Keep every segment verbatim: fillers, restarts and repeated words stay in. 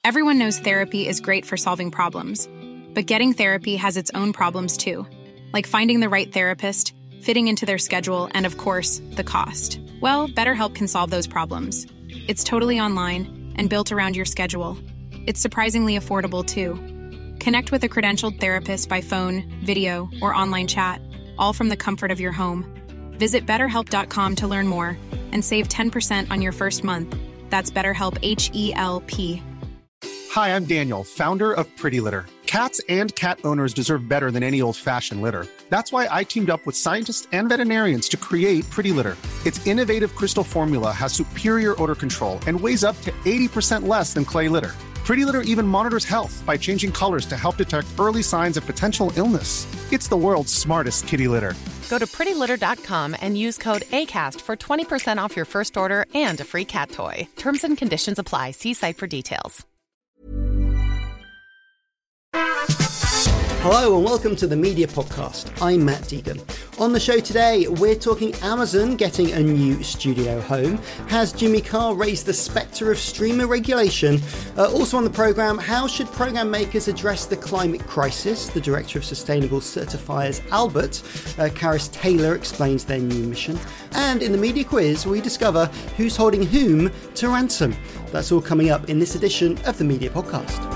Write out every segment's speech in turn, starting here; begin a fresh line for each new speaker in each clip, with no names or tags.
Everyone knows therapy is great for solving problems, but getting therapy has its own problems too, like finding the right therapist, fitting into their schedule, and of course, the cost. Well, BetterHelp can solve those problems. It's totally online and built around your schedule. It's surprisingly affordable too. Connect with a credentialed therapist by phone, video, or online chat, all from the comfort of your home. Visit better help dot com to learn more and save ten percent on your first month. That's BetterHelp, H E L P.
Hi, I'm Daniel, founder of Pretty Litter. Cats and cat owners deserve better than any old-fashioned litter. That's why I teamed up with scientists and veterinarians to create Pretty Litter. Its innovative crystal formula has superior odor control and weighs up to eighty percent less than clay litter. Pretty Litter even monitors health by changing colors to help detect early signs of potential illness. It's the world's smartest kitty litter.
Go to pretty litter dot com and use code ACAST for twenty percent off your first order and a free cat toy. Terms and conditions apply. See site for details.
Hello and welcome to the Media Podcast. I'm Matt Deegan. On the show today, we're talking Amazon getting a new studio home. Has Jimmy Carr raised the spectre of streamer regulation? Uh, also on the programme, how should programme makers address the climate crisis? The Director of Sustainable Certifiers, Albert, uh, Karis Taylor, explains their new mission. And in the media quiz, we discover who's holding whom to ransom. That's all coming up in this edition of the Media Podcast.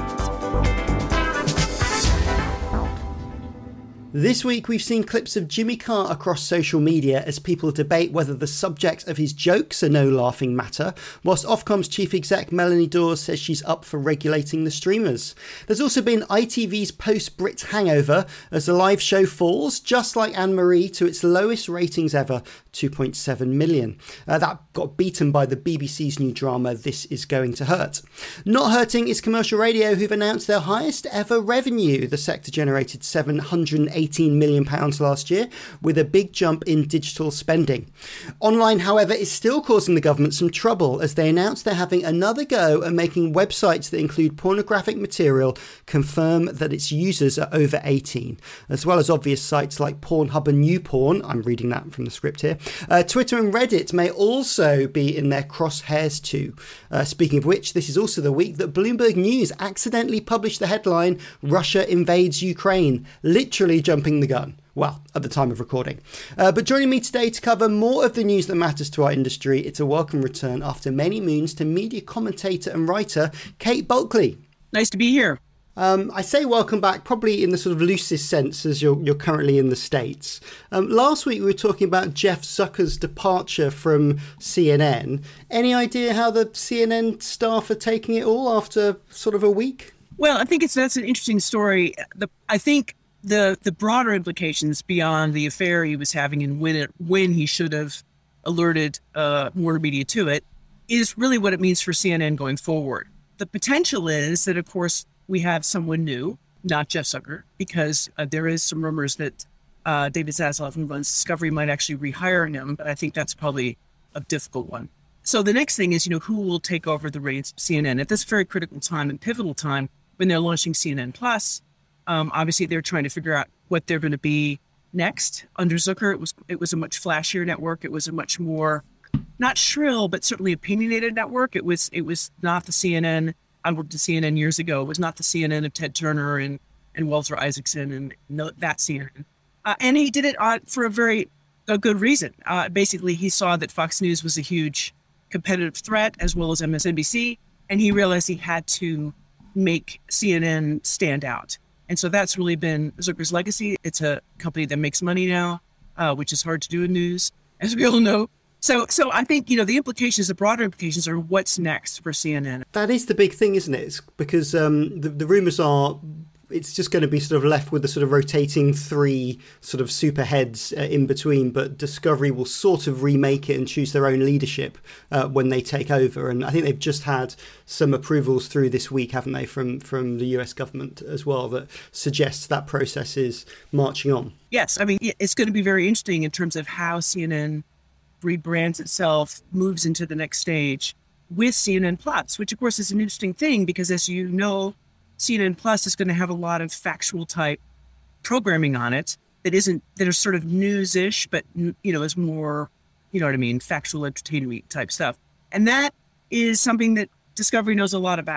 This week we've seen clips of Jimmy Carr across social media as people debate whether the subject of his jokes are no laughing matter, whilst Ofcom's chief exec Melanie Dawes says she's up for regulating the streamers. There's also been I T V's post-Brit hangover as the live show falls, just like Anne-Marie, to its lowest ratings ever, two point seven million. Uh, that got beaten by the B B C's new drama This Is Going to Hurt. Not hurting is Commercial Radio, who've announced their highest ever revenue. The sector generated seven hundred eighteen million pounds last year, with a big jump in digital spending. Online, however, is still causing the government some trouble as they announced they're having another go at making websites that include pornographic material confirm that its users are over eighteen, as well as obvious sites like Pornhub and YouPorn. I'm reading that from the script here. Uh, Twitter and Reddit may also be in their crosshairs too. Uh, speaking of which, this is also the week that Bloomberg News accidentally published the headline, Russia invades Ukraine, literally jumping the gun. Well, at the time of recording. Uh, but joining me today to cover more of the news that matters to our industry, it's a welcome return after many moons to media commentator and writer Kate Bulkley.
Nice to be here.
Um, I say welcome back, probably in the sort of loosest sense as you're, you're currently in the States. Um, last week we were talking about Jeff Zucker's departure from C N N. Any idea how the C N N staff are taking it all after sort of a week?
Well, I think it's that's an interesting story. The, I think the the broader implications beyond the affair he was having and when it when he should have alerted uh, Warner Media to it is really what it means for C N N going forward. The potential is that, of course, we have someone new, not Jeff Zucker, because uh, there is some rumors that uh, David Zaslav, who runs Discovery, might actually rehire him, but I think that's probably a difficult one. So the next thing is, you know, who will take over the reins of C N N at this very critical time and pivotal time when they're launching C N N Plus. Um, obviously, they're trying to figure out what they're going to be next. Under Zucker, it was it was a much flashier network. It was a much more, not shrill, but certainly opinionated network. It was it was not the C N N. I worked at C N N years ago. It was not the C N N of Ted Turner and, and Walter Isaacson and no, that C N N. Uh, and he did it uh, for a very a good reason. Uh, basically, he saw that Fox News was a huge competitive threat, as well as M S N B C, and he realized he had to make C N N stand out. And so that's really been Zucker's legacy. It's a company that makes money now, uh, which is hard to do in news, as we all know. So so I think, you know, the implications, the broader implications are what's next for C N N.
That is the big thing, isn't it? It's because um, the, the rumours are it's just going to be sort of left with the sort of rotating three sort of super heads uh, in between, but Discovery will sort of remake it and choose their own leadership uh, when they take over. And I think they've just had some approvals through this week, haven't they, from, from the U S government as well, that suggests that process is marching on.
Yes, I mean, it's going to be very interesting in terms of how C N N rebrands itself, moves into the next stage with C N N Plus, which of course is an interesting thing because, as you know, C N N Plus is going to have a lot of factual type programming on it that isn't, that are sort of news-ish, but, you know, is more, you know what I mean, factual entertainment type stuff. And that is something that Discovery knows a lot about.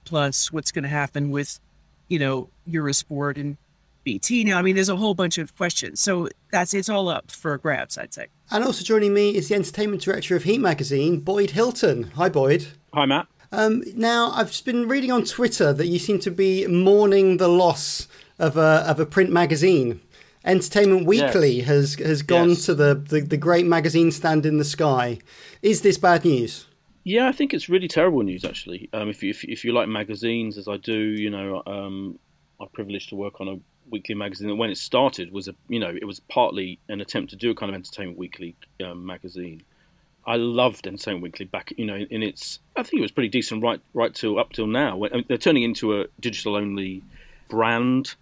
Plus, what's going to happen with, you know, Eurosport and B T now? I mean, there's a whole bunch of questions. So that's it's all up for grabs, I'd say.
And also joining me is the entertainment director of Heat Magazine, Boyd Hilton. Hi, Boyd.
Hi, Matt.
Um, now, I've just been reading on Twitter that you seem to be mourning the loss of a of a print magazine. Entertainment Weekly yes. has has gone yes. to the, the, the great magazine stand in the sky. Is this bad news?
Yeah, I think it's really terrible news, actually. Um, if you if, if you like magazines, as I do, you know, um, I'm privileged to work on a weekly magazine. And when it started, was a you know it was partly an attempt to do a kind of Entertainment Weekly um, magazine. I loved Entertainment Weekly back, you know, in, in its. I think it was pretty decent right right till up till now. When, I mean, they're turning into a digital only brand,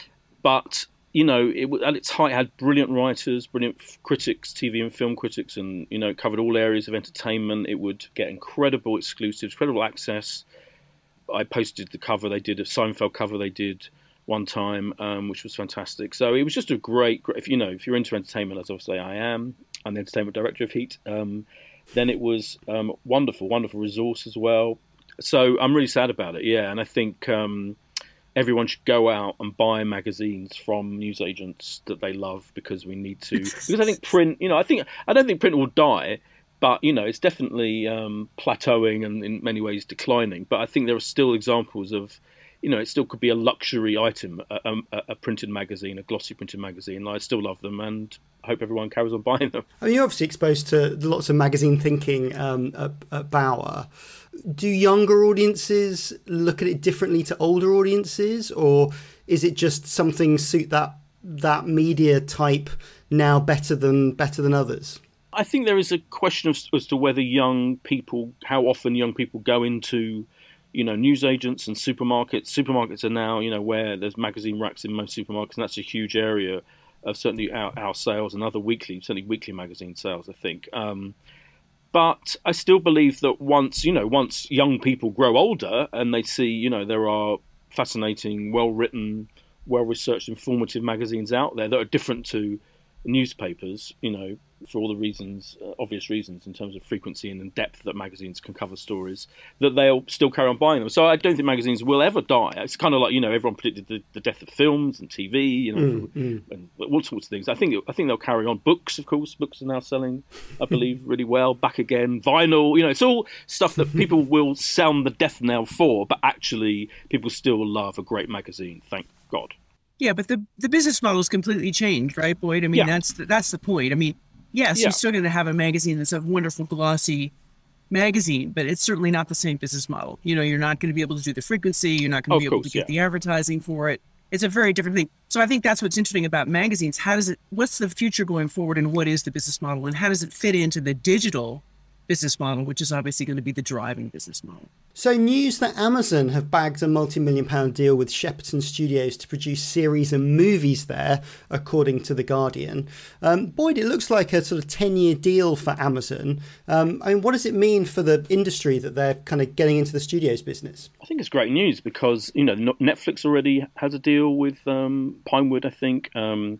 but you know, it at its height had brilliant writers, brilliant critics, T V and film critics, and you know, it covered all areas of entertainment. It would get incredible exclusives, incredible access. I posted the cover they did, a Seinfeld cover they did one time, um, which was fantastic. So it was just a great, great if you know, if you're into entertainment, as obviously I am. I'm the entertainment director of Heat. Um, then it was um, wonderful, wonderful resource as well. So I'm really sad about it, yeah. And I think um, everyone should go out and buy magazines from newsagents that they love because we need to. Because I think print, you know, I think I don't think print will die, but you know, it's definitely um, plateauing and in many ways declining. But I think there are still examples of. You know, it still could be a luxury item, a, a, a printed magazine, a glossy printed magazine. I still love them and I hope everyone carries on buying them.
I mean, you're obviously exposed to lots of magazine thinking um, at, at Bauer. Do younger audiences look at it differently to older audiences, or is it just something suit that that media type now better than better than others?
I think there is a question of, as to whether young people, how often young people go into you know, newsagents and supermarkets. Supermarkets are now, you know, where there's magazine racks in most supermarkets, and that's a huge area of certainly our, our sales and other weekly, certainly weekly magazine sales, I think. Um, but I still believe that once, you know, once young people grow older and they see, you know, there are fascinating, well-written, well-researched, informative magazines out there that are different to newspapers, you know, for all the reasons, uh, obvious reasons in terms of frequency and in depth that magazines can cover stories, that they'll still carry on buying them. So I don't think magazines will ever die. It's kind of like, you know, everyone predicted the, the death of films and T V, you know, mm, mm. and all sorts of things. I think I think they'll carry on. Books, of course, books are now selling, I believe, really well. Back again, vinyl, you know, it's all stuff that people will sound the death knell for, but actually people still love a great magazine, thank God.
Yeah, but the the business model is completely changed, right, Boyd? I mean, yeah. that's the, that's the point. I mean, yes, yeah. you're still going to have a magazine that's a wonderful, glossy magazine, but it's certainly not the same business model. You know, you're not going to be able to do the frequency. You're not going to be able
course,
to get
yeah.
the advertising for it. It's a very different thing. So I think that's what's interesting about magazines. How does it? What's the future going forward, and what is the business model, and how does it fit into the digital business model, which is obviously going to be the driving business model?
So news that Amazon have bagged a multi-million pound deal with Shepperton Studios to produce series and movies there, according to The Guardian. Um, Boyd, it looks like a sort of ten-year deal for Amazon. Um, I mean, what does it mean for the industry that they're kind of getting into the studios business?
I think it's great news because, you know, Netflix already has a deal with um, Pinewood, I think. Um,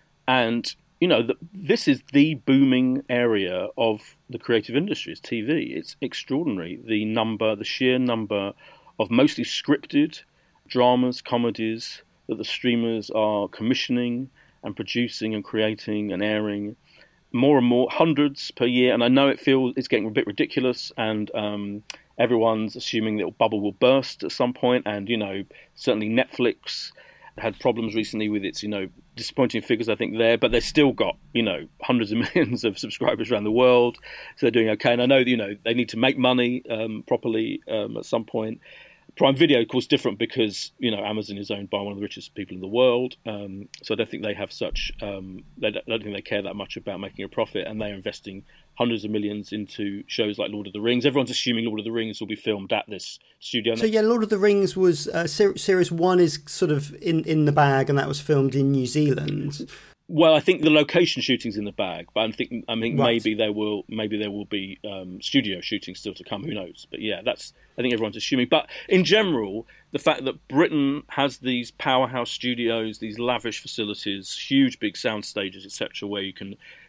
and, you know, the, this is the booming area of the creative industries, T V. It's extraordinary, the number, the sheer number of mostly scripted dramas, comedies that the streamers are commissioning and producing and creating and airing. More and more, hundreds per year. And I know it feels it's getting a bit ridiculous, and um, everyone's assuming that the bubble will burst at some point. And, you know, certainly Netflix had problems recently with its, you know, disappointing figures, I think, there, but they've still got, you know, hundreds of millions of subscribers around the world, so they're doing okay. And I know, you know, they need to make money um, properly um, at some point. Prime Video, of course, different because, you know, Amazon is owned by one of the richest people in the world, um, so I don't think they have such, um, they don't, I don't think they care that much about making a profit, and they're investing hundreds of millions into shows like Lord of the Rings. Everyone's assuming Lord of the Rings will be filmed at this studio.
So yeah, Lord of the Rings was uh, ser- series one is sort of in, in the bag, and that was filmed in New Zealand.
Well, I think the location shooting's in the bag, but I think I think
Right.
maybe there will maybe there will be um, studio shooting still to come. Who knows? But yeah, that's I think everyone's assuming. But in general, the fact that Britain has these powerhouse studios, these lavish facilities, huge big sound stages, et cetera, where you can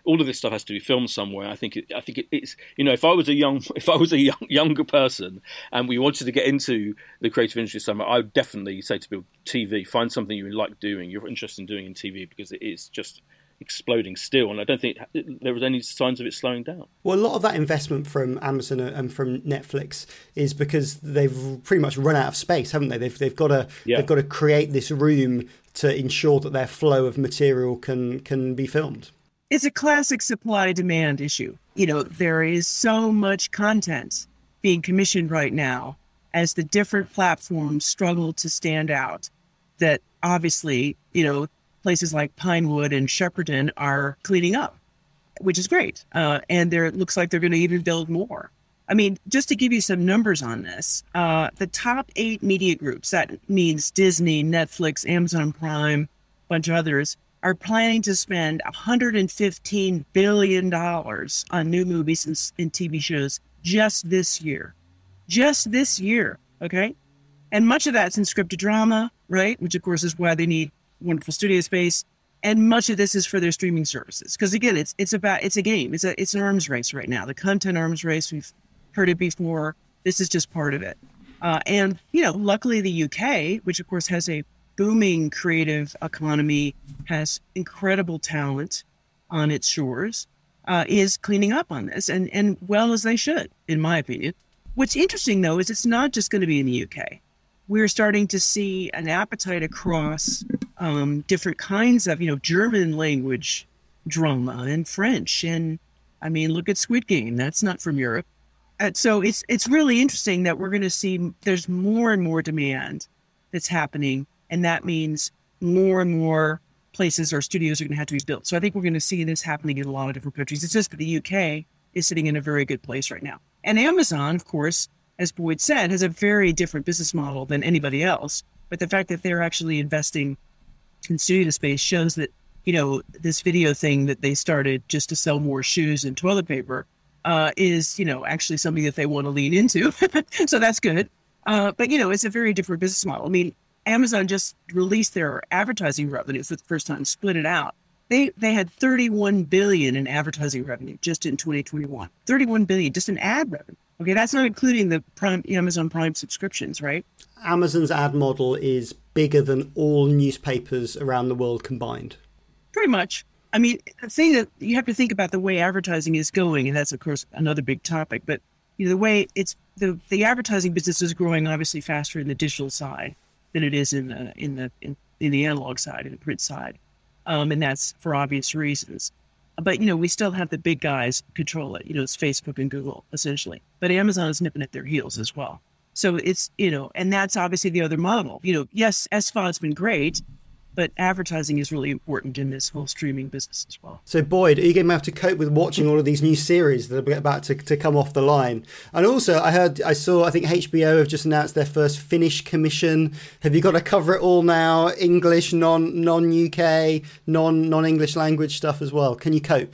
all of this stuff has to be filmed somewhere. I think it, I think it, it's you know if I was a young if I was a young, younger person and we wanted to get into the creative industry somewhere, I would definitely say to people, T V, find something you like doing, you're interested in doing in T V, because it is just exploding still, and I don't think there was any signs of it slowing down.
Well, a lot of that investment from Amazon and from Netflix is because they've pretty much run out of space, haven't they? They've they've got to yeah. they've got to create this room to ensure that their flow of material can can be filmed.
It's a classic supply-demand issue. You know, there is so much content being commissioned right now as the different platforms struggle to stand out that obviously, you know, places like Pinewood and Shepperton are cleaning up, which is great. Uh, and there it looks like they're going to even build more. I mean, just to give you some numbers on this, uh, the top eight media groups, that means Disney, Netflix, Amazon Prime, a bunch of others, are planning to spend one hundred fifteen billion dollars on new movies and, and T V shows just this year. Just this year, okay? And much of that's in scripted drama, right? Which, of course, is why they need wonderful studio space. And much of this is for their streaming services. Because, again, it's it's about, it's a game. It's a it's an arms race right now. The content arms race, we've heard it before. This is just part of it. Uh, and, you know, luckily the U K, which, of course, has a booming creative economy, has incredible talent on its shores, uh, is cleaning up on this, and, and well as they should, in my opinion. What's interesting, though, is it's not just going to be in the U K. We're starting to see an appetite across um, different kinds of, you know, German language drama and French. And, I mean, look at Squid Game. That's not from Europe. And so it's it's really interesting that we're going to see there's more and more demand that's happening. And that means more and more places or studios are going to have to be built. So I think we're going to see this happening in a lot of different countries. It's just that the U K is sitting in a very good place right now. And Amazon, of course, as Boyd said, has a very different business model than anybody else. But the fact that they're actually investing in studio space shows that, you know, this video thing that they started just to sell more shoes and toilet paper uh, is, you know, actually something that they want to lean into. So that's good. Uh, but, you know, it's a very different business model. I mean, Amazon just released their advertising revenue for the first time, split it out. They they had thirty-one billion dollars in advertising revenue just in twenty twenty-one. thirty-one billion dollars just in ad revenue. Okay, that's not including the Prime, Amazon Prime subscriptions, right?
Amazon's ad model is bigger than all newspapers around the world combined.
Pretty much. I mean, the thing that you have to think about the way advertising is going, and that's, of course, another big topic, but you know, the way it's the, the advertising business is growing obviously faster in the digital side than it is in the in the in, in the analog side, in the print side, um, and that's for obvious reasons. But you know, we still have the big guys control it. You know, it's Facebook and Google essentially. But Amazon is nipping at their heels as well. So it's you know, and that's obviously the other model. You know, yes, S V O D's been great, but advertising is really important in this whole streaming business as well.
So Boyd, are you going to have to cope with watching all of these new series that are about to, to come off the line? And also, I heard, I saw, I think H B O have just announced their first Finnish commission. Have you got to cover it all now? English, non non U K, non non English language stuff as well. Can you cope?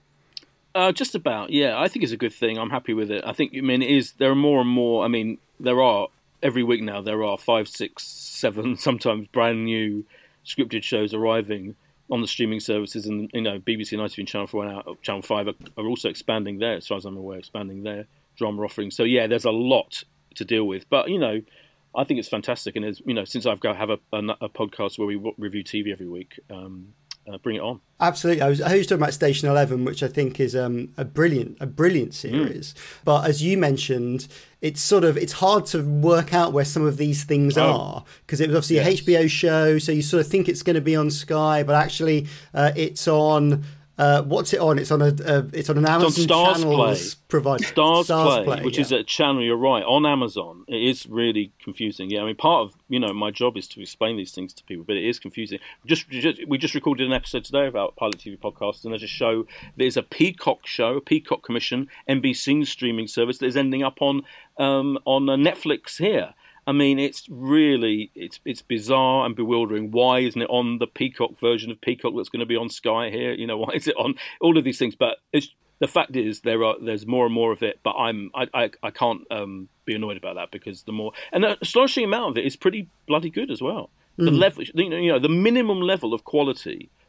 Uh, just about, yeah. I think it's a good thing. I'm happy with it. I think, I mean, it is. There are more and more. I mean, there are every week now. There are five, six, seven, sometimes brand new scripted shows arriving on the streaming services, and you know B B C and I T V and Channel four and Channel five are, are also expanding their, as far as I'm aware, expanding their drama offerings. So yeah, there's a lot to deal with, but you know, I think it's fantastic. And as you know, since I've got have a, a, a podcast where we review T V every week, um, uh, bring it on.
Absolutely. I was, I was talking about Station Eleven, which I think is um, a brilliant, a brilliant series. Mm. But as you mentioned, it's sort of, it's hard to work out where some of these things oh. are, because it was obviously yes. a H B O show. So you sort of think it's going to be on Sky, but actually uh, it's on, uh, what's it on? It's on a, uh, it's on an Amazon
Stars
Channels provider.
Stars, Stars Play,
Play
which
yeah.
is a channel, you're right, on Amazon. It is really confusing. Yeah, I mean, part of, you know, my job is to explain these things to people, but it is confusing. Just, just We just recorded an episode today about Pilot T V Podcasts, and there's a show, there's a Peacock show, a Peacock Commission, N B C's streaming service that is ending up on um, on uh, Netflix here. I mean, it's really, it's it's bizarre and bewildering. Why isn't it on the Peacock version of Peacock that's going to be on Sky here? You know, why is it on all of these things? But it's, the fact is, there are there's more and more of it. But I'm I I, I can't um, be annoyed about that, because the more, and the astonishing amount of it is pretty bloody good as well. The mm. level, you know, you know, the minimum level of quality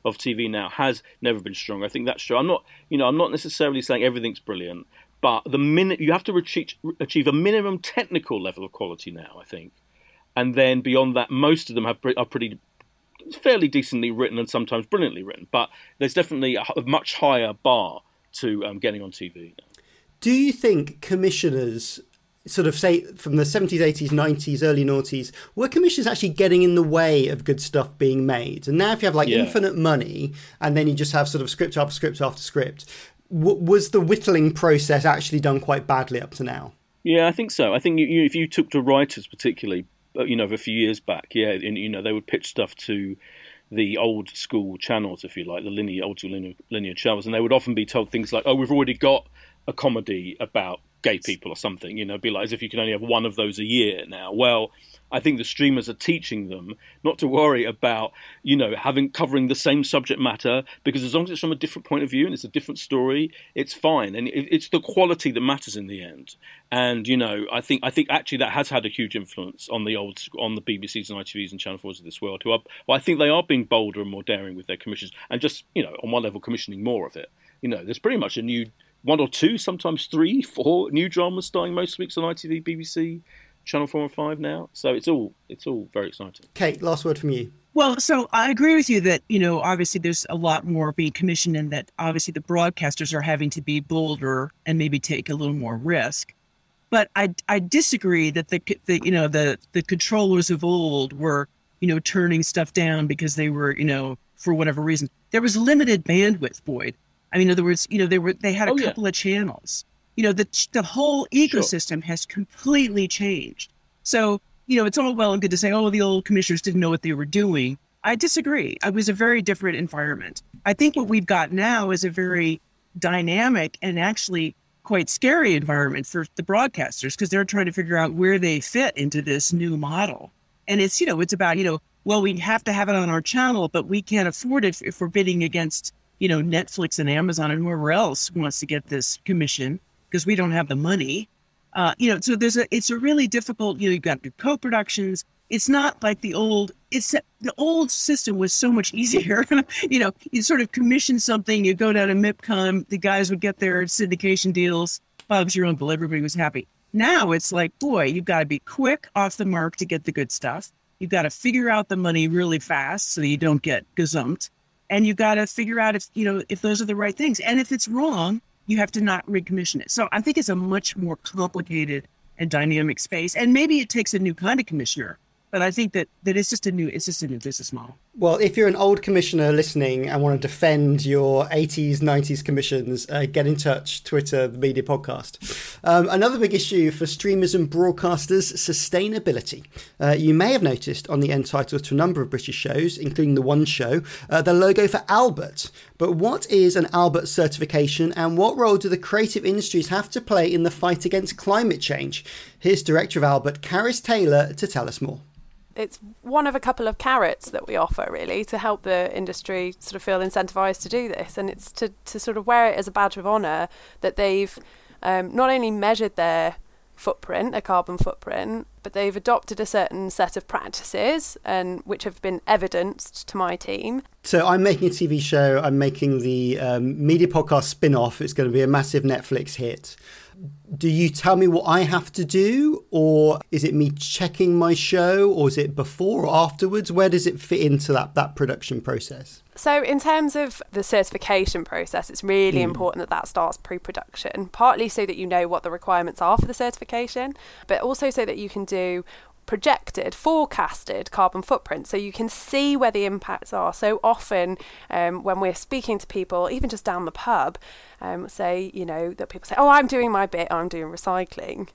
of T V now has never been stronger. I think that's true. I'm not, you know, I'm not necessarily saying everything's brilliant, but the minute you have to achieve, achieve a minimum technical level of quality now, I think, and then beyond that, most of them have are pretty fairly decently written and sometimes brilliantly written. But there's definitely a, a much higher bar to um, getting on T V now.
Do you think commissioners, sort of say from the seventies, eighties, nineties, early noughties, were commissioners actually getting in the way of good stuff being made? And now if you have like yeah. infinite money and then you just have sort of script after script after script, w- was the whittling process actually done quite badly up to now?
Yeah, I think so. I think you, you, if you took to writers particularly, you know, a few years back, yeah, and, you know, they would pitch stuff to the old school channels, if you like, the linear, old school linear, linear channels, and they would often be told things like, oh, we've already got a comedy about gay people or something, you know, be like as if you can only have one of those a year now. Well, I think the streamers are teaching them not to worry about, you know, having covering the same subject matter, because as long as it's from a different point of view and it's a different story, it's fine. And it, it's the quality that matters in the end. And, you know, I think I think actually that has had a huge influence on the old on the B B Cs and I T Vs and Channel fours of this world, who are, well, I think they are being bolder and more daring with their commissions and just, you know, on one level commissioning more of it. You know, there's pretty much a new one or two, sometimes three, four new dramas starting most weeks on I T V, B B C, Channel four and five now. So it's all it's all very exciting.
Kate, last word from you.
Well, so I agree with you that, you know, obviously there's a lot more being commissioned and that obviously the broadcasters are having to be bolder and maybe take a little more risk. But I, I disagree that the, the you know, the, the controllers of old were, you know, turning stuff down because they were, you know, for whatever reason. There was limited bandwidth, Boyd. I mean, in other words, you know, they were they had a oh, couple yeah. of channels. You know, the the whole ecosystem sure. has completely changed. So, you know, it's all well and good to say, oh, the old commissioners didn't know what they were doing. I disagree. It was a very different environment. I think what we've got now is a very dynamic and actually quite scary environment for the broadcasters, because they're trying to figure out where they fit into this new model. And it's, you know, it's about, you know, well, we have to have it on our channel, but we can't afford it if we're bidding against, you know, Netflix and Amazon and whoever else wants to get this commission because we don't have the money. Uh, you know, so there's a, it's a really difficult, you know, you've got the co-productions. It's not like the old, it's the old system was so much easier. You know, you sort of commission something, you go down to MIPCOM, the guys would get their syndication deals, Bob's your uncle, everybody was happy. Now it's like, boy, you've got to be quick off the mark to get the good stuff. You've got to figure out the money really fast so you don't get gazumped. And you've got to figure out if, you know, if those are the right things. And if it's wrong, you have to not recommission it. So I think it's a much more complicated and dynamic space. And maybe it takes a new kind of commissioner. But I think that, that it's just a new it's just a new business model.
Well, if you're an old commissioner listening and want to defend your eighties, nineties commissions, uh, get in touch. Twitter, the Media Podcast. Um, another big issue for streamers and broadcasters, sustainability. Uh, you may have noticed on the end titles to a number of British shows, including the One Show, uh, the logo for Albert. But what is an Albert certification and what role do the creative industries have to play in the fight against climate change? Here's Director of Albert, Caris Taylor, to tell us more.
It's one of a couple of carrots that we offer, really, to help the industry sort of feel incentivised to do this. And it's to, to sort of wear it as a badge of honour that they've um, not only measured their footprint, a carbon footprint, but they've adopted a certain set of practices, and which have been evidenced to my team.
So I'm making a T V show. I'm making the um, Media Podcast spin-off. It's going to be a massive Netflix hit. Do you tell me what I have to do, or is it me checking my show, or is it before or afterwards? Where does it fit into that, that production process?
So in terms of the certification process, it's really mm. important that that starts pre-production, partly so that you know what the requirements are for the certification, but also so that you can do projected, forecasted carbon footprint, so you can see where the impacts are. So often um, when we're speaking to people, even just down the pub, um, say, you know, that people say, oh, I'm doing my bit, I'm doing recycling.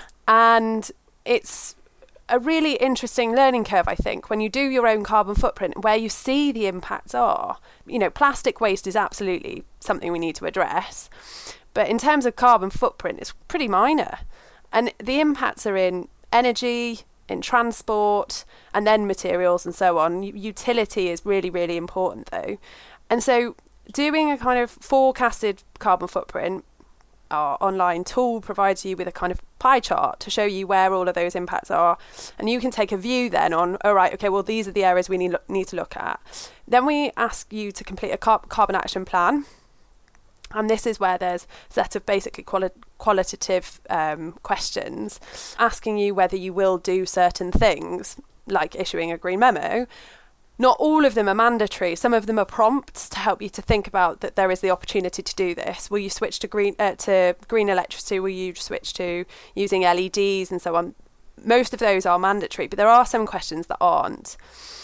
And it's a really interesting learning curve, I think, when you do your own carbon footprint, where you see the impacts are. You know, plastic waste is absolutely something we need to address. But in terms of carbon footprint, it's pretty minor. And the impacts are in energy, in transport, and then materials and so on. Utility is really, really important though. And so doing a kind of forecasted carbon footprint our online tool provides you with a kind of pie chart to show you where all of those impacts are. And you can take a view then on, all right, okay, well, these are the areas we need, need to look at. Then we ask you to complete a car- carbon action plan. And this is where there's a set of basically quali- qualitative um, questions asking you whether you will do certain things, like issuing a green memo. Not all of them are mandatory. Some of them are prompts to help you to think about that there is the opportunity to do this. Will you switch to green uh, to green electricity? Will you switch to using L E Ds and so on? Most of those are mandatory, but there are some questions that aren't.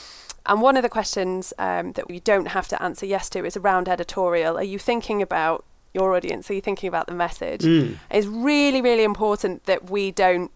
And one of the questions um, that we don't have to answer yes to is around editorial. Are you thinking about your audience? Are you thinking about the message? Mm. It's really, really important that we don't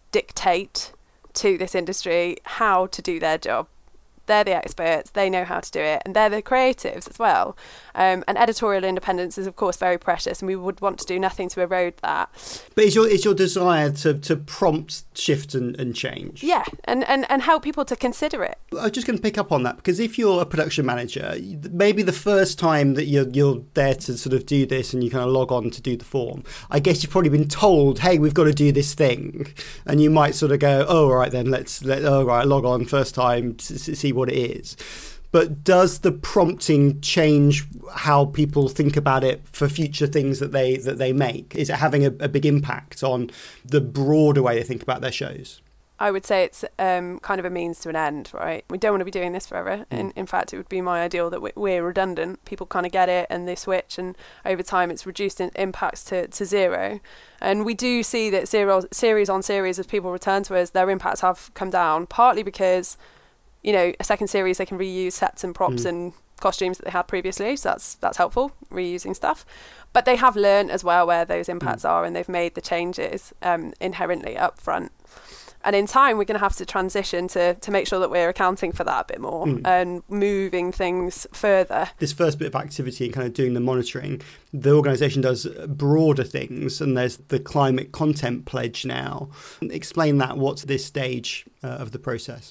dictate to this industry how to do their job. They're the experts, they know how to do it, and they're the creatives as well. Um, and editorial independence is, of course, very precious, and we would want to do nothing to erode that.
But is your is your desire to, to prompt shift and, and change?
Yeah, and, and, and help people to consider it.
I'm just going to pick up on that, because if you're a production manager, maybe the first time that you're, you're there to sort of do this and you kind of log on to do the form, I guess you've probably been told, hey, we've got to do this thing. And you might sort of go, oh, all right, then let's, let, oh, right, log on first time to see what it is. But does the prompting change how people think about it for future things that they that they make? Is it having a, a big impact on the broader way they think about their shows?
I would say it's um, kind of a means to an end, right? We don't want to be doing this forever. Mm. In, in fact, it would be my ideal that we're redundant. People kind of get it and they switch, and over time it's reduced in impacts to, to zero. And we do see that zero, series on series, as people return to us, their impacts have come down, partly because, you know, a second series, they can reuse sets and props mm. and costumes that they had previously. So that's that's helpful, reusing stuff. But they have learned as well where those impacts mm. are, and they've made the changes um, inherently up front. And in time, we're going to have to transition to, to make sure that we're accounting for that a bit more mm. and moving things further.
This first bit of activity and kind of doing the monitoring, the organisation does broader things, and there's the climate content pledge now. Explain that. What's this stage uh, of the process?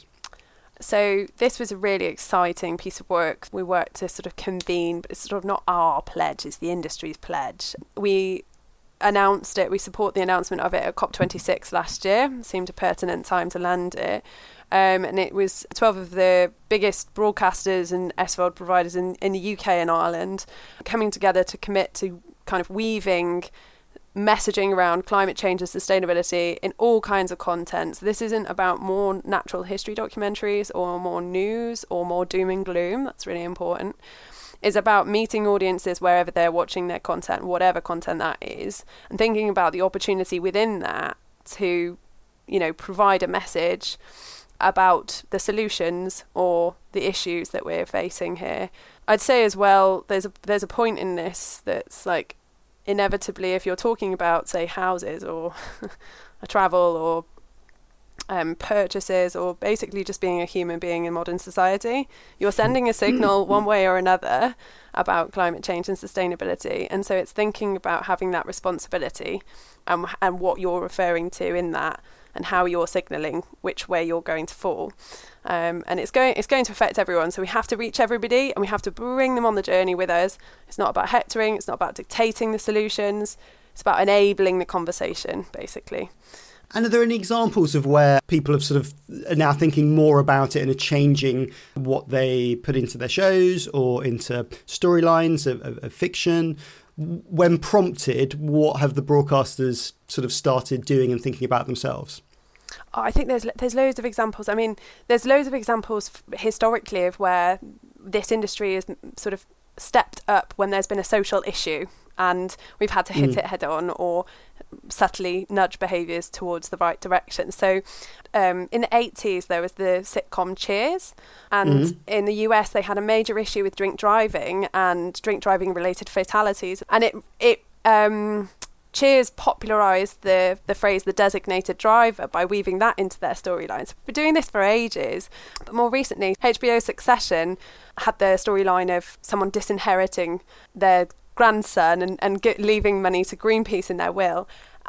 So this was a really exciting piece of work. We worked to sort of convene, but it's sort of not our pledge, it's the industry's pledge. We announced it, we support the announcement of it at COP twenty-six last year. It seemed a pertinent time to land it. Um, and it was twelve of the biggest broadcasters and S V O D providers in, in the U K and Ireland coming together to commit to kind of weaving messaging around climate change and sustainability in all kinds of content. So this isn't about more natural history documentaries or more news or more doom and gloom. That's really important. It's about meeting audiences wherever they're watching their content, whatever content that is, and thinking about the opportunity within that to, you know, provide a message about the solutions or the issues that we're facing here. I'd say as well, there's a there's a point in this that's like, inevitably, if you're talking about, say, houses or a travel or um, purchases or basically just being a human being in modern society, you're sending a signal one way or another about climate change and sustainability. And so it's thinking about having that responsibility and, and what you're referring to in that and how you're signalling which way you're going to fall. Um, and it's going it's going to affect everyone. So we have to reach everybody and we have to bring them on the journey with us. It's not about hectoring. It's not about dictating the solutions. It's about enabling the conversation, basically.
And are there any examples of where people have sort of are now thinking more about it and are changing what they put into their shows or into storylines of, of, of fiction? When prompted, what have the broadcasters sort of started doing and thinking about themselves?
Oh, I think there's there's loads of examples. I mean, there's loads of examples historically of where this industry has sort of stepped up when there's been a social issue and we've had to hit mm. it head on or subtly nudge behaviours towards the right direction. So um, in the eighties, there was the sitcom Cheers. And mm. in the U S, they had a major issue with drink driving and drink driving related fatalities. And it... it um, Cheers popularised the, the phrase the designated driver by weaving that into their storylines. We've been doing this for ages. But more recently, H B O's Succession had the storyline of someone disinheriting their grandson and, and get, leaving money to Greenpeace in their will. And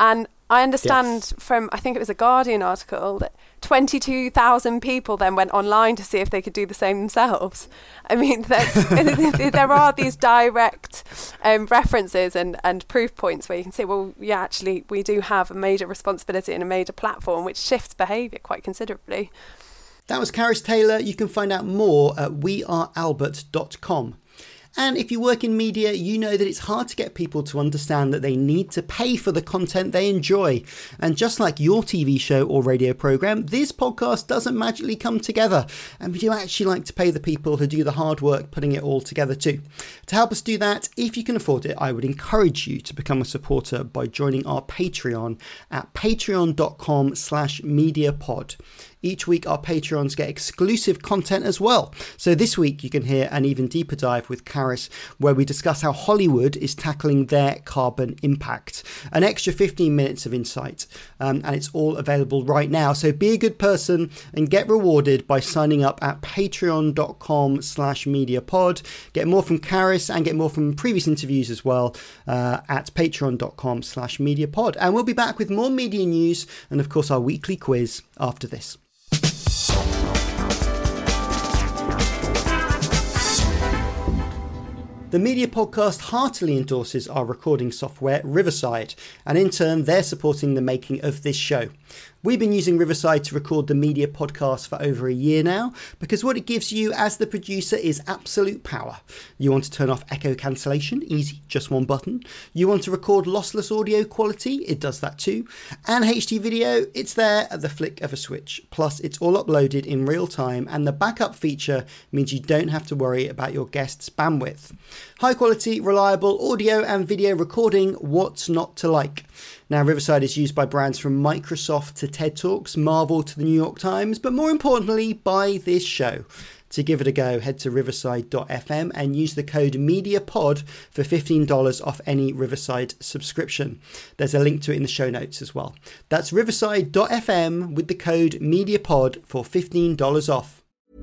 I understand
Yes.
from, I think it was a Guardian article, that twenty-two thousand people then went online to see if they could do the same themselves. I mean, that's, there are these direct um, references and, and proof points where you can say, well, yeah, actually, we do have a major responsibility and a major platform, which shifts behaviour quite considerably.
That was Caris Taylor. You can find out more at we are albert dot com. And if you work in media, you know that it's hard to get people to understand that they need to pay for the content they enjoy. And just like your T V show or radio programme, this podcast doesn't magically come together. And we do actually like to pay the people who do the hard work putting it all together too. To help us do that, if you can afford it, I would encourage you to become a supporter by joining our Patreon at patreon dot com slash mediapod. Each week our Patreons get exclusive content as well. So this week you can hear an even deeper dive with Caris, where we discuss how Hollywood is tackling their carbon impact. An extra fifteen minutes of insight, um, and it's all available right now. So be a good person and get rewarded by signing up at patreon dot com slash mediapod. Get more from Caris and get more from previous interviews as well uh, at patreon dot com slash mediapod. And we'll be back with more media news and of course our weekly quiz after this. The Media Podcast heartily endorses our recording software, Riverside, and in turn, they're supporting the making of this show. We've been using Riverside to record the Media Podcast for over a year now, because what it gives you as the producer is absolute power. You want to turn off echo cancellation? Easy, just one button. You want to record lossless audio quality? It does that too. And H D video? It's there at the flick of a switch. Plus, it's all uploaded in real time, and the backup feature means you don't have to worry about your guest's bandwidth. High quality, reliable audio and video recording, what's not to like? Now, Riverside is used by brands from Microsoft to TED Talks, Marvel to the New York Times, but more importantly, by this show. To give it a go, head to riverside dot f m and use the code MEDIAPOD for fifteen dollars off any Riverside subscription. There's a link to it in the show notes as well. That's riverside dot f m with the code MEDIAPOD for fifteen dollars off.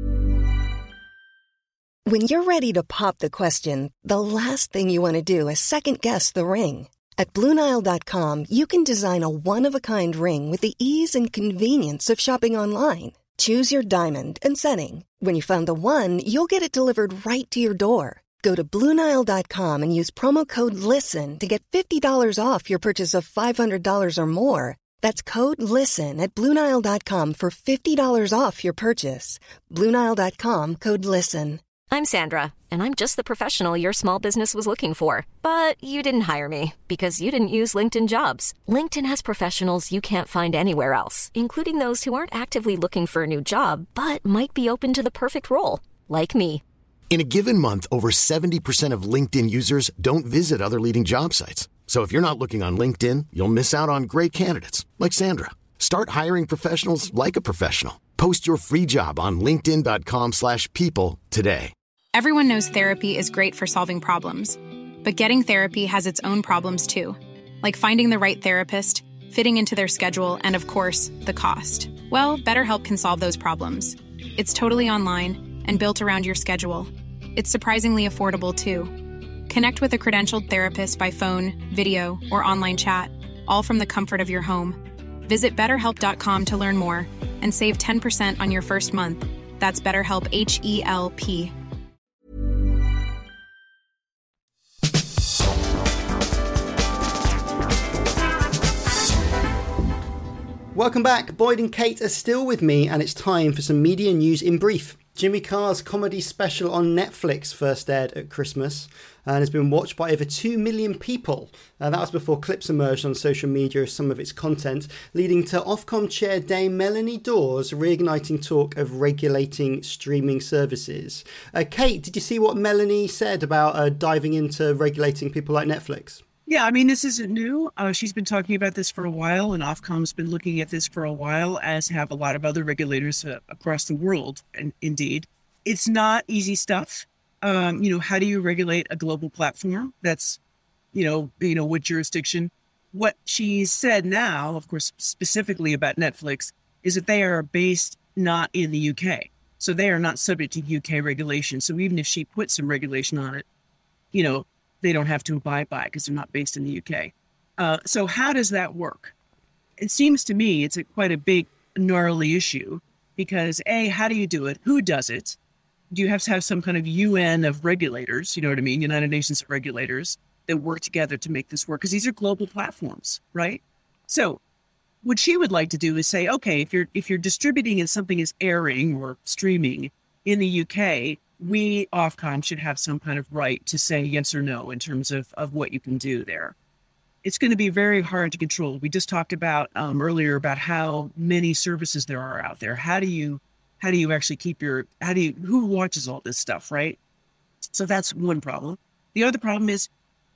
When you're ready to pop the question, the last thing you want to do is second-guess the ring. At Blue Nile dot com, you can design a one-of-a-kind ring with the ease and convenience of shopping online. Choose your diamond and setting. When you find the one, you'll get it delivered right to your door. Go to Blue Nile dot com and use promo code LISTEN to get fifty dollars off your purchase of five hundred dollars or more. That's code LISTEN at Blue Nile dot com for fifty dollars off your purchase. Blue Nile dot com, code LISTEN.
I'm Sandra, and I'm just the professional your small business was looking for. But you didn't hire me because you didn't use LinkedIn Jobs. LinkedIn has professionals you can't find anywhere else, including those who aren't actively looking for a new job, but might be open to the perfect role, like me.
In a given month, over seventy percent of LinkedIn users don't visit other leading job sites. So if you're not looking on LinkedIn, you'll miss out on great candidates like Sandra. Start hiring professionals like a professional. Post your free job on linkedin dot com slash people today.
Everyone knows therapy is great for solving problems, but getting therapy has its own problems too, like finding the right therapist, fitting into their schedule, and of course, the cost. Well, BetterHelp can solve those problems. It's totally online and built around your schedule. It's surprisingly affordable too. Connect with a credentialed therapist by phone, video, or online chat, all from the comfort of your home. Visit better help dot com to learn more and save ten percent on your first month. That's BetterHelp, H E L P.
Welcome back. Boyd and Kate are still with me, and it's time for some media news in brief. Jimmy Carr's comedy special on Netflix first aired at Christmas and has been watched by over two million people. Uh, that was before clips emerged on social media of some of its content, leading to Ofcom Chair Dame Melanie Dawes reigniting talk of regulating streaming services. Uh, Kate, did you see what Melanie said about uh, diving into regulating people like Netflix?
Yeah, I mean, this isn't new. Uh, she's been talking about this for a while, and Ofcom's been looking at this for a while, as have a lot of other regulators uh, across the world. And indeed, it's not easy stuff. Um, you know, how do you regulate a global platform? That's, you know, you know, what jurisdiction? What she said now, of course, specifically about Netflix, is that they are based not in the U K. So they are not subject to U K regulation. So even if she put some regulation on it, you know, they don't have to abide by it because they're not based in the U K. Uh, so how does that work? it seems to me it's a, quite a big, gnarly issue because, A, how do you do it? Who does it? Do you have to have some kind of U N of regulators, you know what I mean, United Nations of regulators that work together to make this work? Because these are global platforms, right? So what she would like to do is say, okay, if you're if you're distributing and something is airing or streaming in the U K, we, Ofcom, should have some kind of right to say yes or no in terms of, of what you can do there. It's going to be very hard to control. We just talked about um, earlier about how many services there are out there. How do you how do you actually keep your, how do you, who watches all this stuff, right? So that's one problem. The other problem is,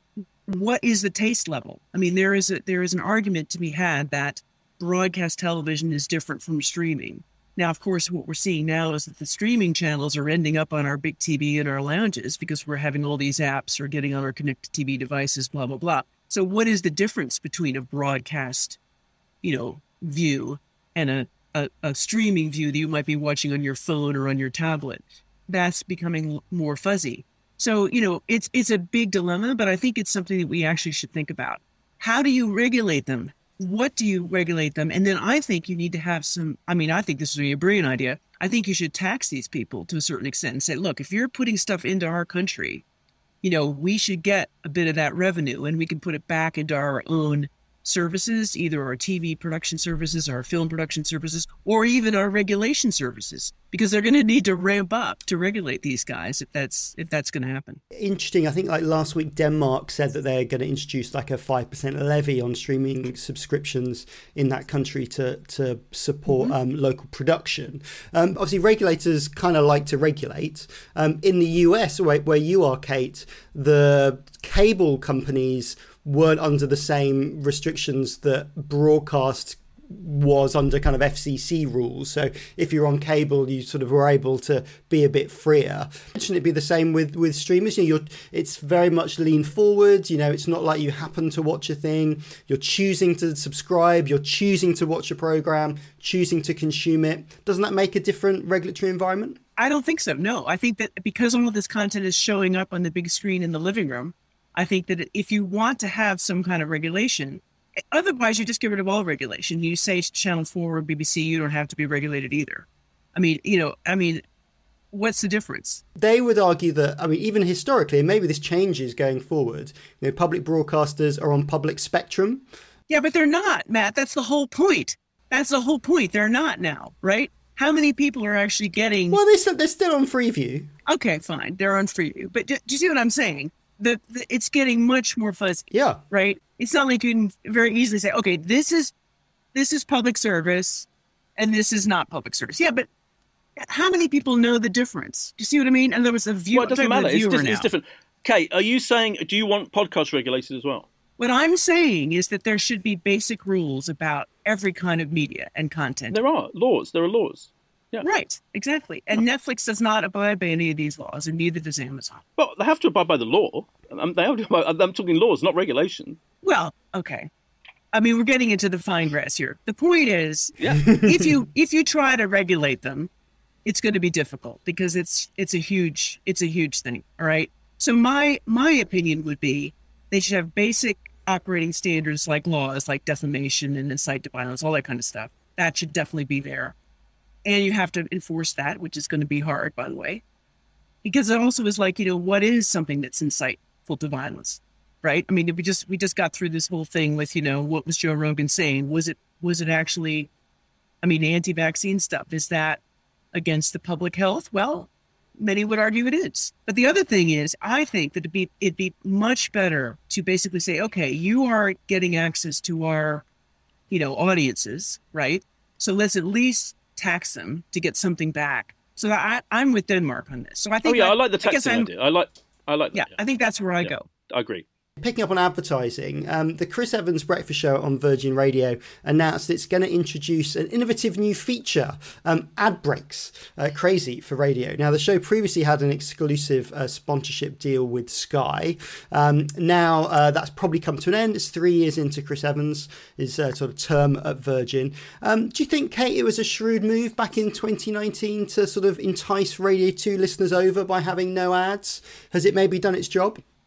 what is the taste level? I mean, there is a, there is an argument to be had that broadcast television is different from streaming. Now, of course, what we're seeing now is that the streaming channels are ending up on our big T V in our lounges because we're having all these apps or getting on our connected T V devices, blah, blah, blah. So what is the difference between a broadcast, you know, view and a, a, a streaming view that you might be watching on your phone or on your tablet? That's becoming more fuzzy. So, you know, it's it's a big dilemma, but I think it's something that we actually should think about. How do you regulate them? What do you regulate them? And then I think you need to have some, I mean, I think this would be a brilliant idea. I think you should tax these people to a certain extent and say, look, if you're putting stuff into our country, you know, we should get a bit of that revenue and we can put it back into our own services, either our T V production services, our film production services, or even our regulation services, because they're going to need to ramp up to regulate these guys if that's if that's going to happen.
Interesting. I think like last week, Denmark said that they're going to introduce like a five percent levy on streaming subscriptions in that country to, to support mm-hmm. um, local production. Um, obviously, regulators kind of like to regulate. Um, in the U S, where, where you are, Kate, the cable companies weren't under the same restrictions that broadcast was under kind of F C C rules. So if you're on cable, you sort of were able to be a bit freer. Shouldn't it be the same with, with streamers? You know, you're, it's very much lean forward. You know, it's not like you happen to watch a thing. You're choosing to subscribe. You're choosing to watch a program, choosing to consume it. Doesn't that make a different regulatory environment?
I don't think so. No, I think that because all of this content is showing up on the big screen in the living room, I think that if you want to have some kind of regulation, otherwise you just get rid of all regulation. You say Channel four or B B C, you don't have to be regulated either. I mean, you know, I mean, what's the difference?
They would argue that, I mean, even historically, and maybe this changes going forward, you know, public broadcasters are on public spectrum.
Yeah, but they're not, Matt. That's the whole point. That's the whole point. They're not now, right? How many people are actually getting...
Well, they're still, they're still on Freeview.
Okay, fine. They're on Freeview. But do, do you see what I'm saying? The, the, it's getting much more fuzzy.
Yeah.
Right? It's not like you can very easily say, okay, this is this is public service and this is not public service. Yeah, but how many people know the difference? Do you see what I mean? And there was a view.
Well, it doesn't matter. It's, dis- it's different. Kate, are you saying, do you want podcast regulated as well?
What I'm saying is that there should be basic rules about every kind of media and content.
There are laws. There are laws. Yeah.
Right, exactly. And Netflix does not abide by any of these laws, and neither does Amazon.
Well, they have to abide by the law. I'm, they have to abide, I'm talking laws, not regulation.
Well, okay. I mean, we're getting into the fine grass here. The point is, yeah. if you if you try to regulate them, it's going to be difficult because it's it's a huge it's a huge thing. All right. So my my opinion would be they should have basic operating standards like laws, like defamation and incite to violence, all that kind of stuff. That should definitely be there. And you have to enforce that, which is going to be hard, by the way, because it also is like, you know, what is something that's insightful to violence, right? I mean, we just we just got through this whole thing with, you know, what was Joe Rogan saying? Was it was it actually, I mean, anti-vaccine stuff? Is that against the public health? Well, many would argue it is. But the other thing is, I think that it'd be it'd be much better to basically say, okay, you are getting access to our, you know, audiences, right? So let's at least tax them to get something back. So I, I'm with Denmark on this. So I think.
Oh yeah,
I,
I like the taxing idea. I like, I like. That,
yeah,
yeah,
I think that's where I
yeah,
go.
I agree.
Picking up on advertising, um, the Chris Evans Breakfast Show on Virgin Radio announced it's going to introduce an innovative new feature, um, ad breaks. Uh, crazy for radio. Now, the show previously had an exclusive uh, sponsorship deal with Sky. Um, now, uh, that's probably come to an end. It's three years into Chris Evans' his, uh, sort of term at Virgin. Um, do you think, Kate, it was a shrewd move back in twenty nineteen to sort of entice Radio two listeners over by having no ads? Has it maybe done its job?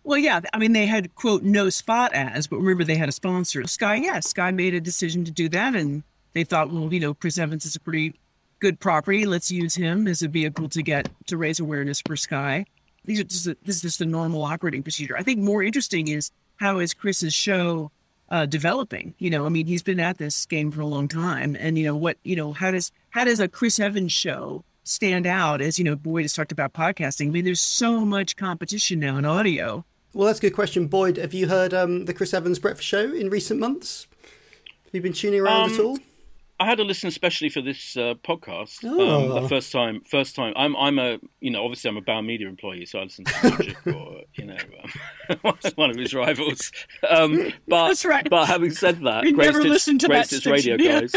Well, yeah, I mean, they had, quote, no spot ads, but remember they had a sponsor. Sky, yeah, Sky made a decision to do that, and they thought, well, you know, Chris Evans is a pretty good property. Let's use him as a vehicle to get to raise awareness for Sky. These are just a, this is just a normal operating procedure. I think more interesting is how is Chris's show uh, developing? You know, I mean, he's been at this game for a long time, and you know what, you know, how does how does a Chris Evans show stand out? As you know, Boyd has talked about podcasting. I mean, there's so much competition now in audio.
Well, that's a good question, Boyd. Have you heard um, the Chris Evans Breakfast Show in recent months? Have you been tuning around
um,
at all?
I had a listen, especially for this uh, podcast.
Oh.
Um, the first time, first time. I'm, I'm a, you know, obviously I'm a Bauer Media employee, so I listen to Logic or, you know, um, one of his rivals. Um, but,
That's right.
But having said that,
We
Great
never
Hits,
listened to
Great
that
Hits
station,
Radio
yeah.
guys,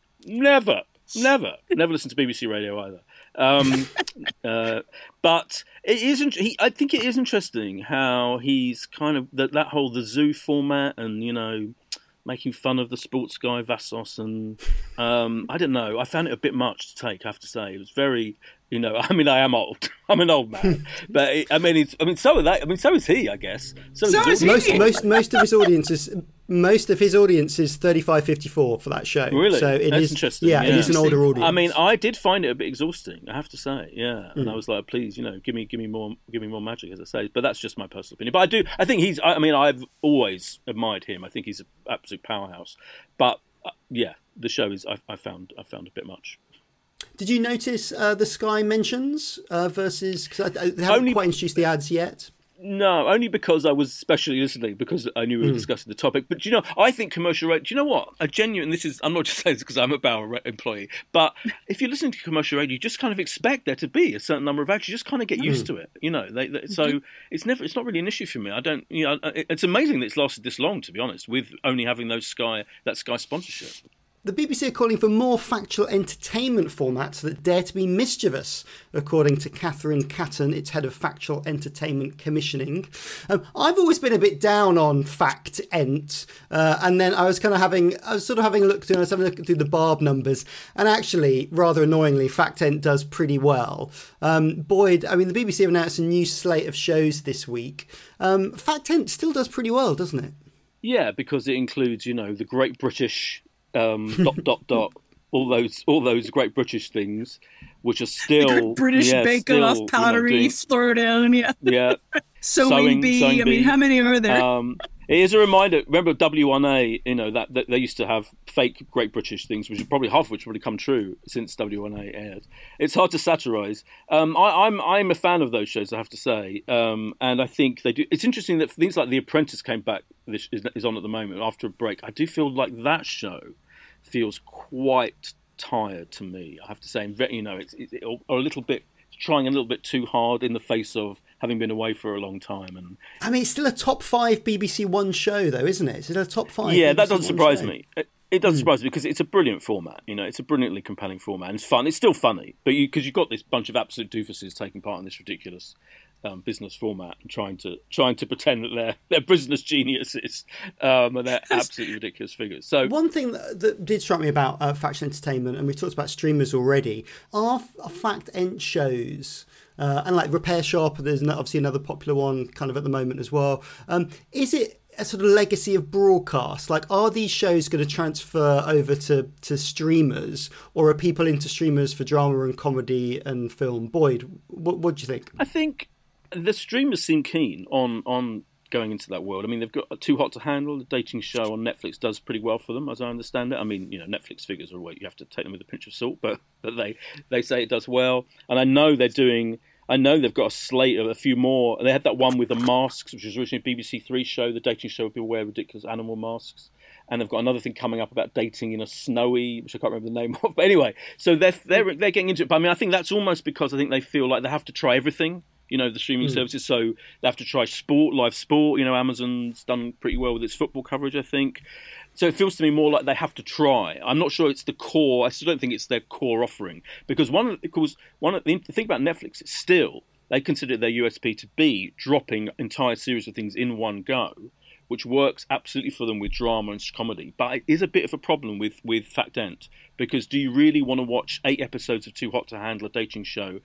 never, never, never listened to B B C Radio either. Um, uh, but it isn't. He, I think it is interesting how he's kind of that, that whole the zoo format, and you know, making fun of the sports guy Vassos, and um, I don't know. I found it a bit much to take. I have to say, it was very. You know, I mean, I am old. I'm an old man, but it, I mean, it's, I mean, so are they. I mean, so is he. I guess. So,
So is
is
he.
Most most most of his audience is most of his audience is thirty-five fifty-four for that show.
Really?
So it
That's
is
interesting.
Yeah,
Yeah.
it is an older audience.
I mean, I did find it a bit exhausting. I have to say, yeah. And
Mm.
I was like, please, you know, give me, give me more, give me more magic, as I say. But that's just my personal opinion. But I do, I think he's. I mean, I've always admired him. I think he's an absolute powerhouse. But uh, yeah, the show is. I, I found, I found a bit much.
Did you notice uh, the Sky mentions uh, versus? Because they haven't
Only-
quite introduced the ads yet.
No, only because I was specially listening because I knew we were
Mm.
discussing the topic. But you know, I think commercial radio. Do you know what? A genuine. This is. I'm not just saying this because I'm a Bauer re- employee. But if you're listening to commercial radio, you just kind of expect there to be a certain number of ads. You just kind of get used
Mm.
to it. You know. They, they, so it's never. It's not really an issue for me. I don't. You know. it- It's amazing that it's lasted this long. To be honest, with only having those Sky that Sky sponsorship.
The B B C are calling for more factual entertainment formats that dare to be mischievous, according to Catherine Catton, its head of factual entertainment commissioning. Um, I've always been a bit down on fact ent, uh, and then I was kind of having, I was sort of having a look through, I was having a look through the Barb numbers, and actually, rather annoyingly, fact ent does pretty well. Um, Boyd, I mean, the B B C have announced a new slate of shows this week. Um, fact ent still does pretty well, doesn't it?
Yeah, because it includes, you know, the Great British um, dot dot dot, all those all those Great British things, which are still
British
yeah,
Bake
still,
Off,
you know,
Powdery,
doing-
Throwdown, yeah.
yeah,
Sewing
Sewing-
Bee.
Sewing
I mean,
Bee.
how many are there?
Um, it is a reminder. Remember W one A? You know that, that they used to have fake Great British things, which is probably half of which have already come true since W one A aired. It's hard to satirise. Um, I, I'm I'm a fan of those shows, I have to say, um, and I think they do. It's interesting that things like The Apprentice came back. This is, is on at the moment after a break. I do feel like that show feels quite tired to me. I have to say, and ve- you know, it's, it's it, or a little bit trying a little bit too hard in the face of having been away for a long time. And
I mean, it's still a top five B B C One show, though, isn't it? It's still a top five.
yeah,
B B C
that doesn't
One
surprise
show.
me. It, it doesn't surprise me because it's a brilliant format. You know, it's a brilliantly compelling format. And it's fun. It's still funny, but you because you've got this bunch of absolute doofuses taking part in this ridiculous um, business format and trying to trying to pretend that they're they're business geniuses um, and they're absolutely ridiculous figures. So
One thing that, that did strike me about uh, Faction Entertainment, and we've talked about streamers already, are, are fact ent shows. Uh, and like Repair Shop, there's no- obviously another popular one kind of at the moment as well. Um, is it a sort of legacy of broadcast? Like, are these shows going to transfer over to, to streamers, or are people into streamers for drama and comedy and film? Boyd, what, what do you think?
I think the streamers seem keen on on going into that world. I mean, they've got Too Hot to Handle, the dating show on Netflix, does pretty well for them, as I understand it. I mean, you know, Netflix figures are what you have to take them with a pinch of salt, but, but they they say it does well. And I know they're doing. I know they've got a slate of a few more. They had that one with the masks, which was originally a B B C Three show, the dating show where people wear ridiculous animal masks. And they've got another thing coming up about dating in a snowy, which I can't remember the name of. But anyway, so they're they're they're getting into it. But I mean, I think that's almost because I think they feel like they have to try everything. You know, the streaming mm. services. So they have to try sport, live sport. You know, Amazon's done pretty well with its football coverage, I think. So it feels to me more like they have to try. I'm not sure it's the core. I still don't think it's their core offering because one of because one of the thing about Netflix is still they consider their U S P to be dropping entire series of things in one go, which works absolutely for them with drama and comedy. But it is a bit of a problem with with Fact Ent because do you really want to watch eight episodes of Too Hot to Handle, a dating show?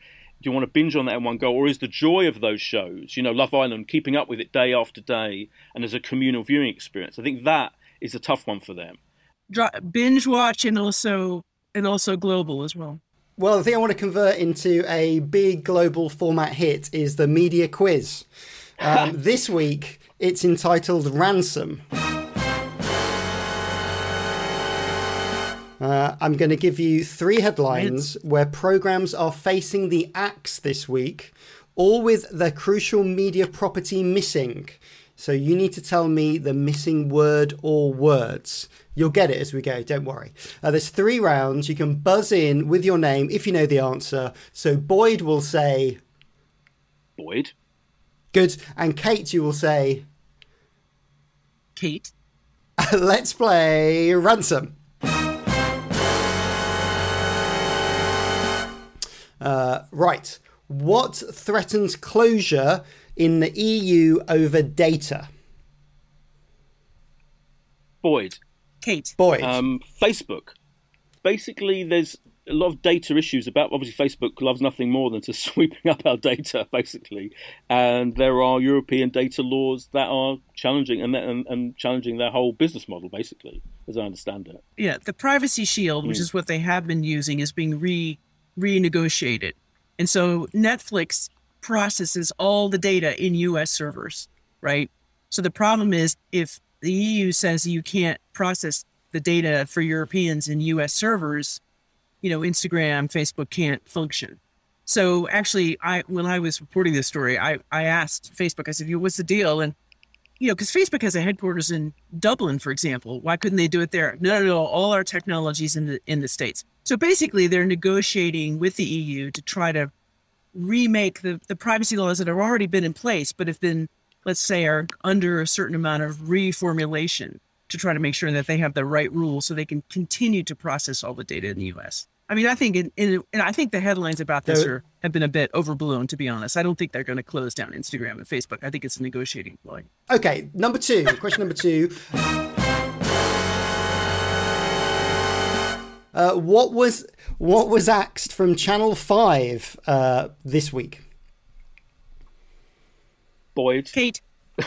Do you want to binge on that in one go? Or is the joy of those shows, you know, Love Island, keeping up with it day after day and as a communal viewing experience? I think that is a tough one for them.
Binge watch and also and also global as well.
Well, the thing I want to convert into a big global format hit is the media quiz. Um, this week, it's entitled Ransom. Uh, I'm going to give you three headlines where programs are facing the axe this week, all with their crucial media property missing. So you need to tell me the missing word or words. You'll get it as we go, don't worry. Uh, there's three rounds. You can buzz in with your name if you know the answer. So Boyd will say...
Boyd.
Good. And Kate, you will say...
Kate.
Let's play Ransom. Uh, right. What threatens closure in the E U over data?
Boyd.
Kate.
Boyd.
Um, Facebook. Basically, there's a lot of data issues about, obviously Facebook loves nothing more than to sweeping up our data, basically. And there are European data laws that are challenging and, and, and challenging their whole business model, basically, as I understand it.
Yeah, the Privacy Shield, which mm. is what they have been using, is being re renegotiated. And so Netflix processes all the data in U S servers, right? So the problem is if the E U says you can't process the data for Europeans in U S servers, you know, Instagram, Facebook can't function. So actually, I when I was reporting this story, I, I asked Facebook, I said, what's the deal? And, you know, because Facebook has a headquarters in Dublin, for example. Why couldn't they do it there? No, no, no, all our technology's in the in the States. So basically, they're negotiating with the E U to try to remake the, the privacy laws that have already been in place, but have been, let's say, are under a certain amount of reformulation to try to make sure that they have the right rules so they can continue to process all the data in the U S. I mean, I think in, in and I think the headlines about this are, have been a bit overblown, to be honest. I don't think they're going to close down Instagram and Facebook. I think it's a negotiating ploy.
Okay, number two. Question number two. Uh, what was what was axed from Channel five uh, this week?
Boyd.
Kate.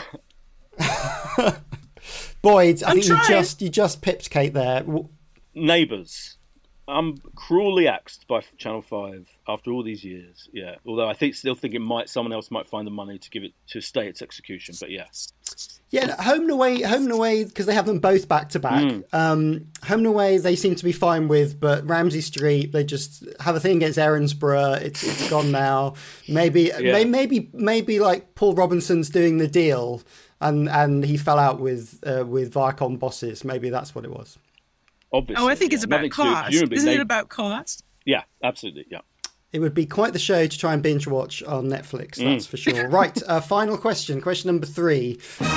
Boyd, I
I'm
think
trying.
you just you just pipped Kate there.
Neighbours. I'm cruelly axed by Channel five after all these years. Yeah, although I think still think it might someone else might find the money to give it to stay its execution. But yeah,
yeah, Home and Away, Home and Away, because they have them both back to back.
Mm.
Um, Home and Away, they seem to be fine with, but Ramsay Street, they just have a thing against Erinsborough. It's it's gone now. Maybe
Yeah.
may, maybe maybe like Paul Robinson's doing the deal, and and he fell out with uh, with Viacom bosses. Maybe that's what it was.
Obviously,
Oh, I think
yeah.
it's about
Nothing to do-
cost.
presumably
Isn't
they-
it about cost?
Yeah, absolutely. Yeah.
It would be quite the show to try and binge watch on Netflix, that's
Mm.
for sure. Right, uh, final question. Question number three.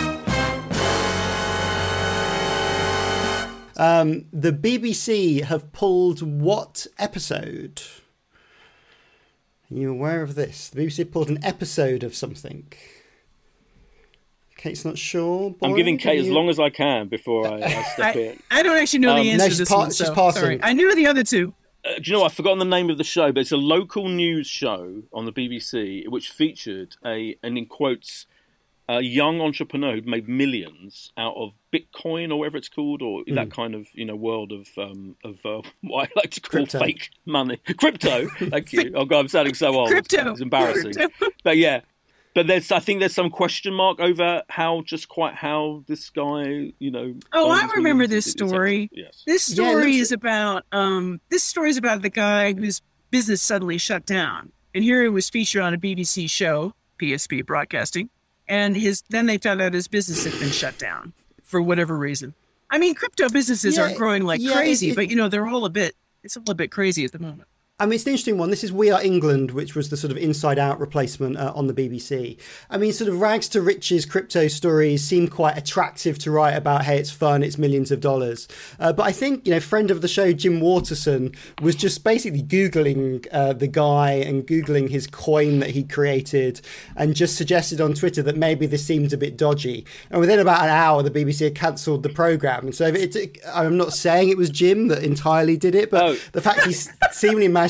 Um, the B B C have pulled what episode? Are you aware of this? The B B C pulled an episode of something. Kate's not sure.
I'm
Boyd,
giving
are
Kate as
you-
long as I can before I, I step
I,
in.
I don't actually know
Um,
the answer
no,
to
she's
this
pa-
one.
she's
so,
passing.
sorry. I knew the other two.
Uh, do you know what? I've forgotten the name of the show, but it's a local news show on the B B C which featured a, and in quotes, a young entrepreneur who'd made millions out of Bitcoin or whatever it's called, or
Mm.
that kind of you know world of um, of uh, what I like to call
Crypto.
fake money, crypto. Thank you. Oh God, I'm sounding so old.
Crypto.
It's embarrassing.
Crypto.
But yeah. But there's, I think there's some question mark over how, just quite how this guy, you know.
Oh, I
owns
remember
millions,
this
et cetera.
story.
Yes.
This
Yeah, it
story
looks-
is about um. This story is about the guy whose business suddenly shut down, and here he was featured on a B B C show, P S B Broadcasting, and his then they found out his business had been shut down for whatever reason. I mean, crypto businesses
Yeah,
are growing like
yeah,
crazy,
it- it-
but you know they're all a bit. It's all a bit crazy at the moment.
I mean, it's an interesting one. This is We Are England, which was the sort of Inside Out replacement uh, on the B B C. I mean, sort of rags to riches crypto stories seem quite attractive to write about. Hey, it's fun, it's millions of dollars. Uh, but I think, you know, friend of the show, Jim Waterson, was just basically Googling uh, the guy and Googling his coin that he created and just suggested on Twitter that maybe this seemed a bit dodgy. And within about an hour, the B B C had cancelled the programme. And so it, it, I'm not saying it was Jim that entirely did it, but
Oh.
the fact he seemingly managed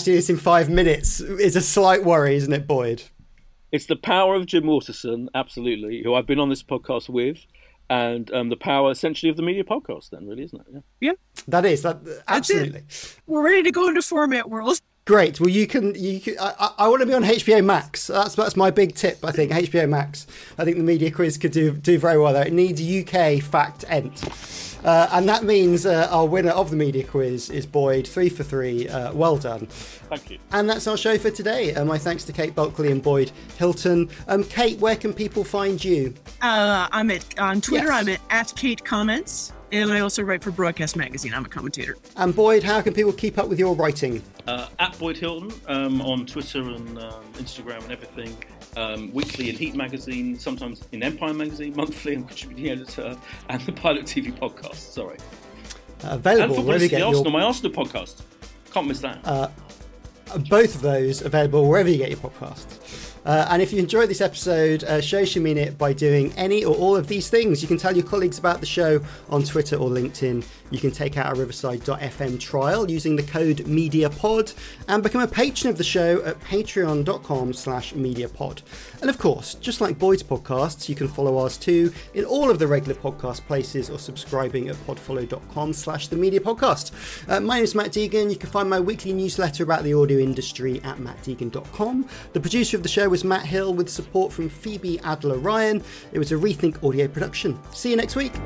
managed to do this in five minutes is a slight worry, isn't it, Boyd?
It's the power of Jim Waterson, absolutely, who I've been on this podcast with, and um, the power, essentially, of the media podcast, then, really, isn't it? Yeah,
yeah.
That is, that, absolutely.
We're ready to go into format world.
Great. Well, you can. You can. I, I, I want to be on H B O Max. That's that's my big tip. I think H B O Max. I think the media quiz could do do very well there. It needs U K fact ent. Uh, and that means uh, our winner of the media quiz is Boyd, three for three. Uh, well done.
Thank you.
And that's our show for today. Uh, my thanks to Kate Bulkley and Boyd Hilton. Um, Kate, where can people find you?
Uh, I'm at on Twitter.
Yes.
I'm at, at Kate Comments, and I also write for Broadcast Magazine. I'm a commentator.
And Boyd, how can people keep up with your writing?
Uh, at Boyd Hilton um, on Twitter and um, Instagram and everything. Um, weekly in Heat Magazine, sometimes in Empire Magazine, monthly. I'm contributing editor, and the Pilot T V podcast. Sorry,
uh, available.
And for
wherever you
the
get
Arsenal,
your...
my Arsenal podcast. Can't miss that.
Uh, both of those available wherever you get your podcasts. Uh, and if you enjoyed this episode, uh, show us you mean it by doing any or all of these things. You can tell your colleagues about the show on Twitter or LinkedIn. You can take out a riverside dot f m trial using the code MEDIAPOD and become a patron of the show at patreon.com slash mediapod. And of course, just like Boyd's podcasts, you can follow ours too in all of the regular podcast places or subscribing at podfollow.com slash the media podcast. Uh, my name is Matt Deegan. You can find my weekly newsletter about the audio industry at matt deegan dot com. The producer of the show was Matt Hill with support from Phoebe Adler-Ryan. It was a Rethink audio production. See you next week.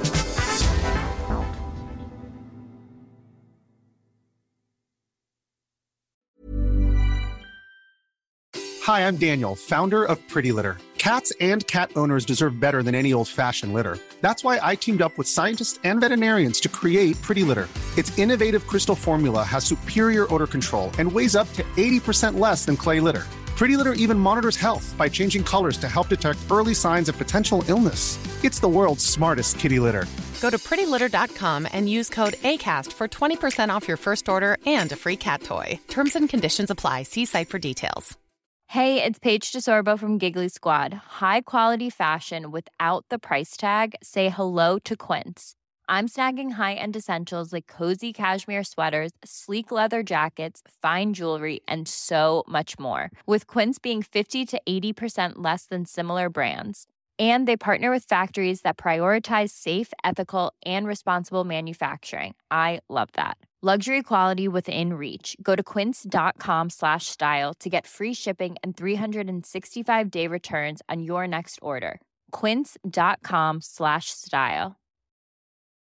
Hi, I'm Daniel, founder of Pretty Litter. Cats and cat owners deserve better than any old-fashioned litter. That's why I teamed up with scientists and veterinarians to create Pretty Litter. Its innovative crystal formula has superior odor control and weighs up to eighty percent less than clay litter. Pretty Litter even monitors health by changing colors to help detect early signs of potential illness. It's the world's smartest kitty litter.
Go to pretty litter dot com and use code ACAST for twenty percent off your first order and a free cat toy. Terms and conditions apply. See site for details.
Hey, it's Paige DeSorbo from Giggly Squad. High quality fashion without the price tag. Say hello to Quince. I'm snagging high-end essentials like cozy cashmere sweaters, sleek leather jackets, fine jewelry, and so much more. With Quince being fifty to eighty percent less than similar brands. And they partner with factories that prioritize safe, ethical, and responsible manufacturing. I love that. Luxury quality within reach. Go to quince.com slash style to get free shipping and three sixty-five day returns on your next order. Quince.com slash style.